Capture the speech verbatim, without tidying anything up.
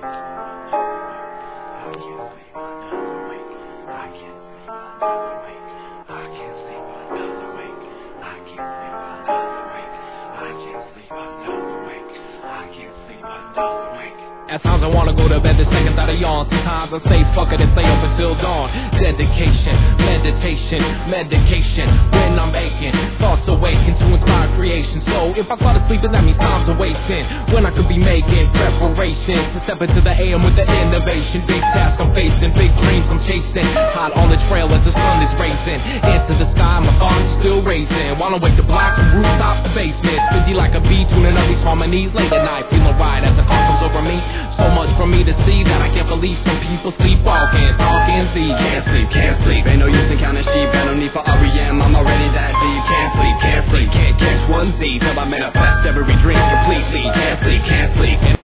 At times I wanna go to bed the second that I yawn. Sometimes I say fuck it and stay up until dawn. Dedication, meditation, medication. When I'm aching, thoughts awaken to inspire creation. So if I fall asleep, then that means time's a wasting. When I could be making preparations to step into the A M with the innovation. Big task I'm facing, big dreams I'm chasing. Hot on the trail as the sun is racing. Into the sky, my thoughts still raising. Wanna wake the block from rooftop to basement. Busy like a bee, tuning up these harmonies. Late at night, feeling right as the call comes over me. So much for me to see that I can't believe some people sleepwalking, talking, see. Can't sleep, can't sleep, ain't no use in counting sheep. Ain't no need for R E M, I'm already that deep. Can't sleep, can't sleep, can't catch one Z till I manifest every dream completely. Can't sleep, can't sleep.